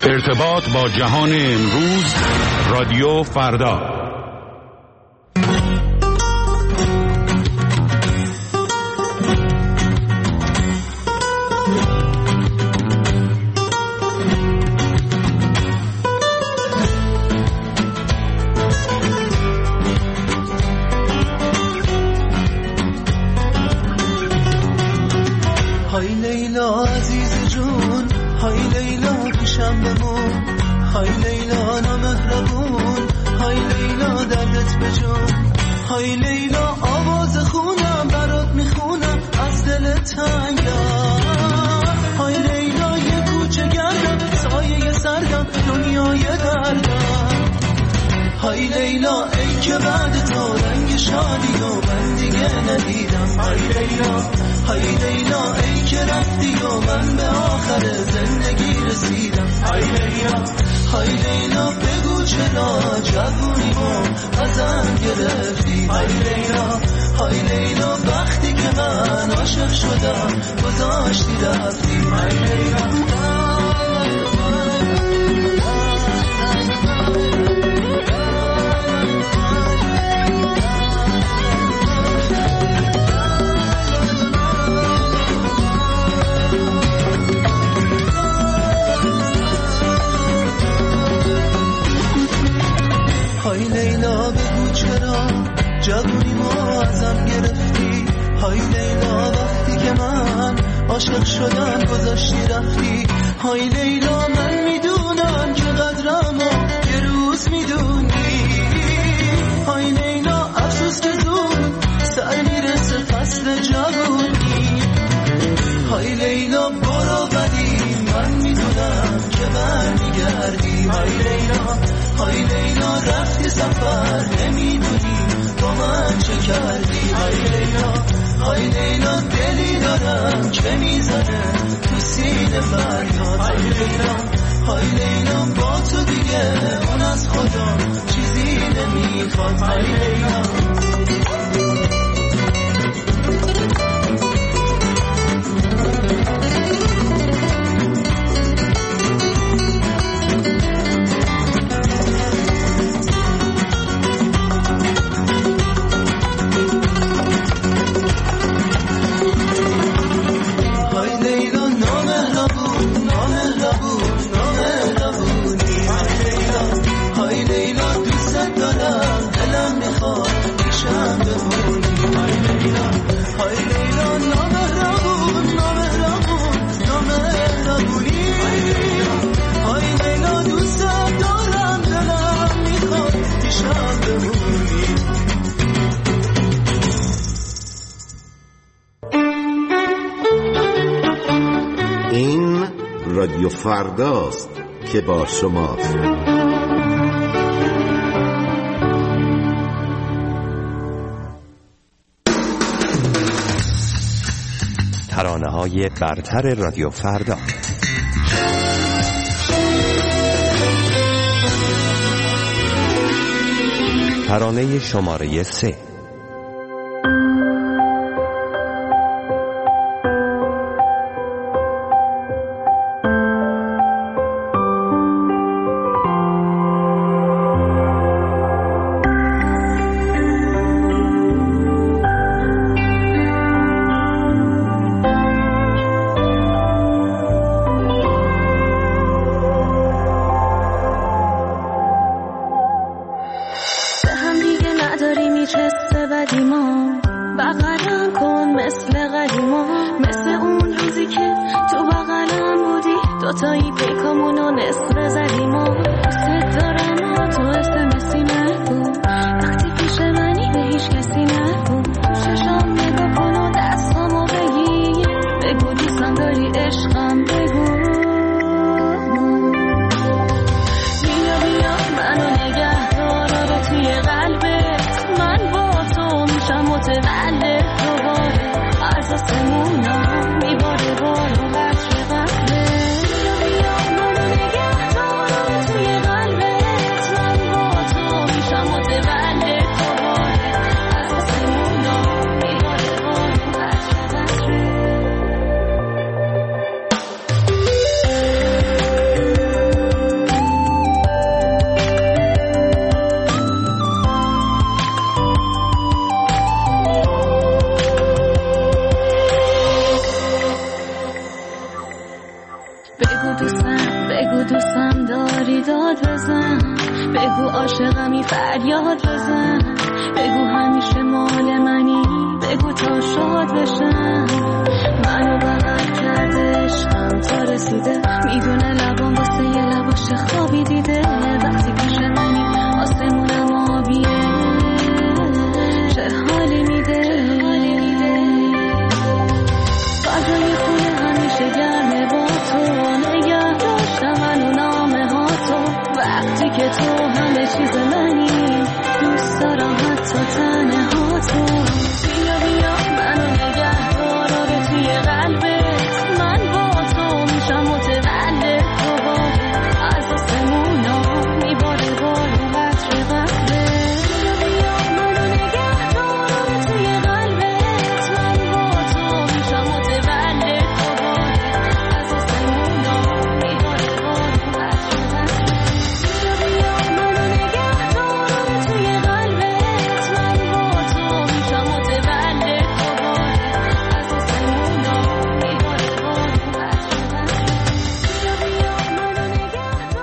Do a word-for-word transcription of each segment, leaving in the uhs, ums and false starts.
ارتباط با جهان امروز، رادیو فردا. های لیلا عزیز جون، های لیلا پیشم بمون، های لیلا نامهربون، های لیلا دردت بجون، های لیلا آواز خونم برات میخونم از دل تنگم، های لیلا یه کوچه گردم سایه سردم دنیای دردم، های لیلا ای که بعد تو رنگ شادی و من دیگه ندیدم، های لیلا های لیلا ای که رفتی و من به آخر زندگی رسیدم، های لیلا های لیلا بگو چرا جوونیمو ازم گرفتی، های لیلا های لیلا وقتی که من عاشق شدم گذاشتی رفتی، های لیلا. های لیلا بگو چرا جوونی ما ازم گرفتی، های لیلا وقتی که من عاشق شدم گذاشتی رفتی، های لیلا من میدونم که قدرمو یه روز میدونی، های لیلا افسوس که زود سر میرسه فصل جوونی، های لیلا برو ولی من میدونم که برمیگردی، های لیلا های لیلا رفتی سفر نمیدونی با من چه کردی، های لیلا های لیلا دلی دارم که میزنه تو سینه فریاد، های لیلا های لیلا با تو دیگه اون از خدا چیزی نمیخواد، های لیلا. رادیو فرداست که با شماست. ترانه‌های برتر رادیو فردا. ترانه شماره سه. بگو دوستم بگو دوستم داری داد بزن، بگو عاشقمی فریاد بزن، بگو همیشه مال منی، بگو تا شاد بشم. منو بغل کرده عشقم تا رسیده، میدونه لبان واسه یه لباش خوابی دیده. وقتی پیش منی آسمونم آبیه، چه حالی میده. فضای خونه همیشه گرمه با تو، نگه داشتم منو نامه ها تو. وقتی که تو همه چیز منی، دوست دارم حتی تنه ها تو. بیا بیا منو نگه دار آره توی قلبت، من با تو میشم متولد دوباره. از آسمونا میباره بارو قطر قلبت. بیا بیا منو نگه دار آره توی قلبت، من با تو میشم متولد دوباره. از آسمونا میباره بارو قطر قلبت. بیا بیا منو نگه دار آره توی قلبت، من با تو میشم متولد دوباره. از آسمونا میباره بارو قطر قلبت. بیا بیا منو نگه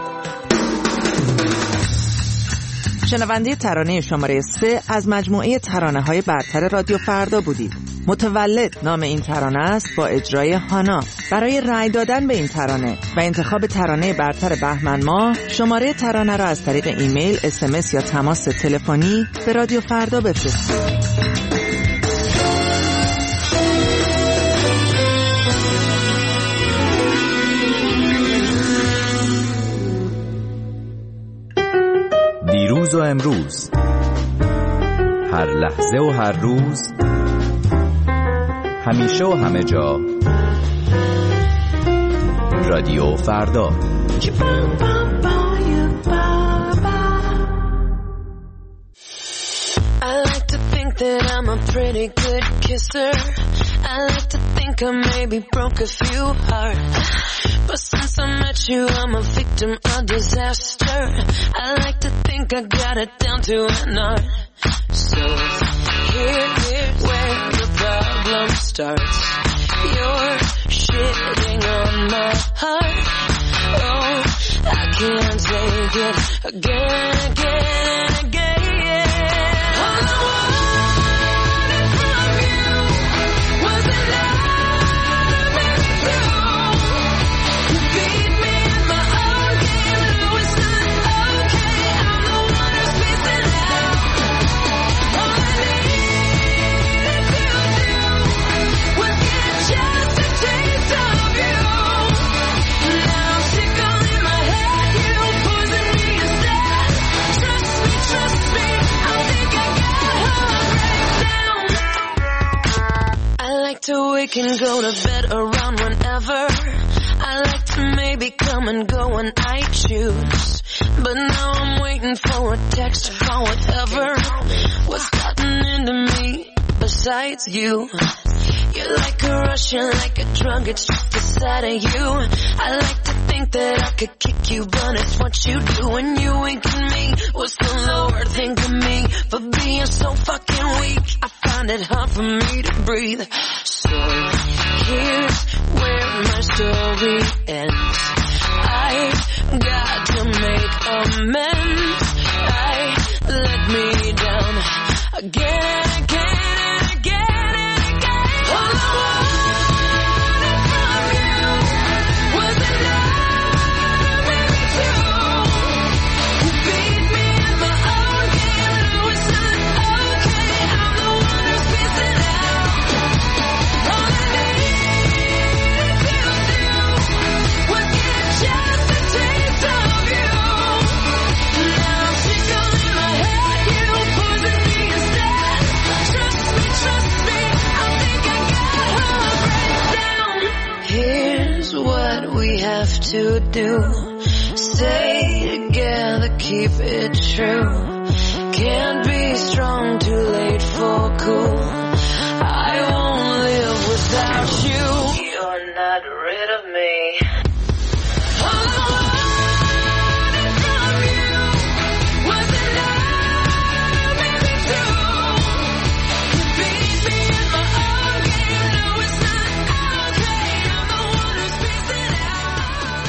دار. شنونده ترانه شماره سه از مجموعه ترانه های برتر رادیو فردا بودید. متولد نام این ترانه است با اجرای هانا. برای رأی دادن به این ترانه و انتخاب ترانه برتر بهمن ماه، شماره ترانه را از طریق ایمیل، اس ام اس یا تماس تلفنی به رادیو فردا بفرستید. دیروز و امروز، هر لحظه و هر روز، همیشه و همه جا، رادیو فردا. I like to think that I'm a pretty good kisser. I like to think I maybe broke a few hearts, but since I met you I'm a victim of disaster. I like to think I got it down to an art. So here, here's where the problem starts. You're shitting on my heart. Oh, I can't take it again, again, again. All I wanted from you was a love and true. You beat me in my own game, no it's not okay. I'm the one who's missing out. All I needed to do was get just a taste of you. Now I'm sick all in my head, you poison me instead. Trust me, trust me, I think I got heart breakdown. I like to wake and go to bed around whenever. I like to maybe come and go when I choose, but now I'm waiting for a text or call, whatever. What's gotten into me besides you? You're like a rush, you're like a drug, it's just the sight of you. I like to think that I could kick you, but it's what you do when you wink at me. What's the Lord think of me for being so fucking weak? I find it hard for me to breathe. So here's where my story ends. I got to make amends. I let me down again, again, again, again. All I wanted from you was a love and true. You beat me in my own game, no it's not okay. I'm the one who's missing out. All I needed to do was get just a taste of you. Now I'm sick all in my head, you poison me instead. Trust me, trust me, I think I got heart breakdown. Here's what we have to do. Stay together, keep it true. Can't be strong, too late for cool. I won't live without you. You're not rid of me. All I wanted from you was a love and true. You beat me in my own game, no it's not okay. I'm the one who's missing out.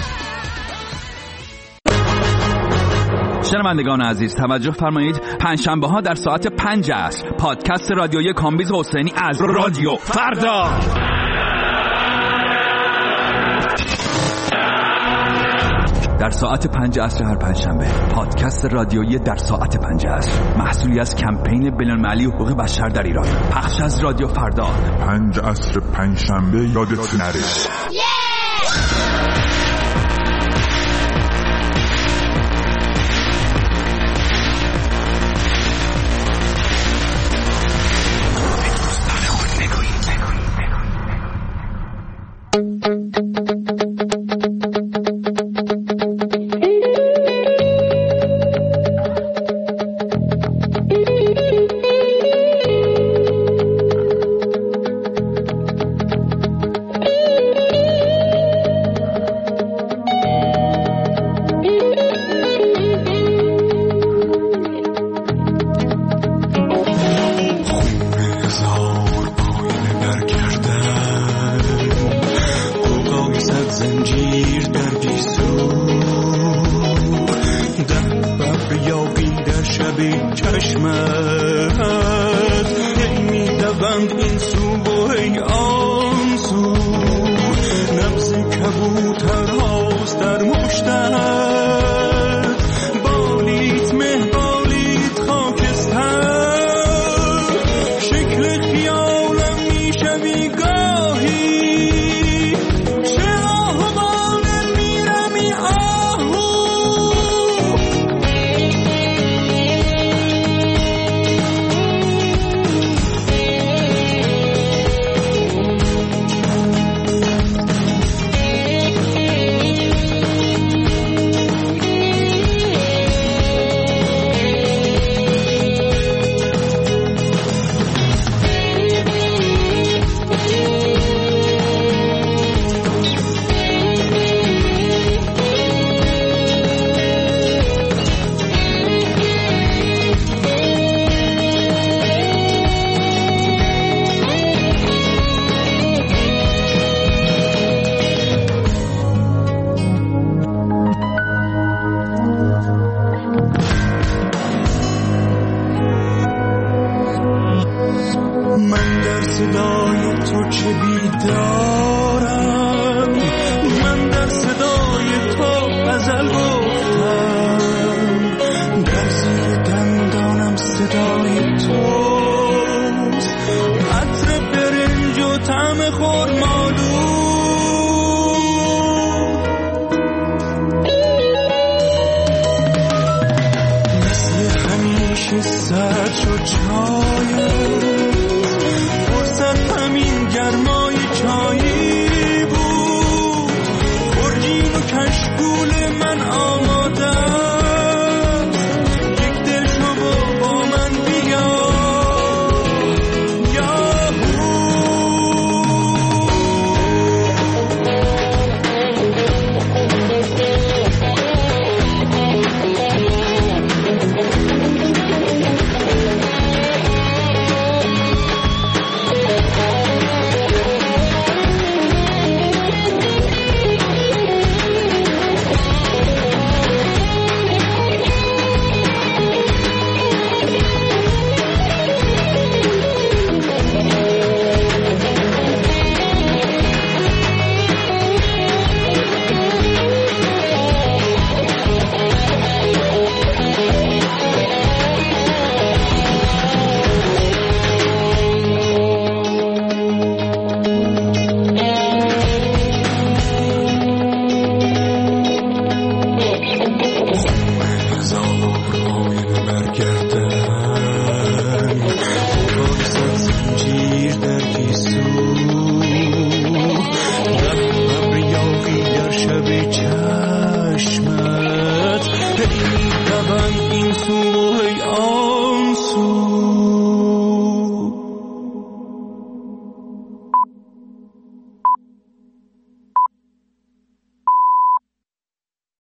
شنوندگان عزیز توجه فرمایید، پنجشنبه ها در ساعت پنج عصر پادکست رادیویی کامبیز حسینی از رادیو فردا. در ساعت پنج عصر هر پنجشنبه پادکست رادیویی در ساعت پنج عصر، محصولی از کمپین بین‌المللی حقوق بشر در ایران، پخش از رادیو فردا. پنج عصر پنجشنبه یادت نره. گرمای چایی بود، خورجین و کشکو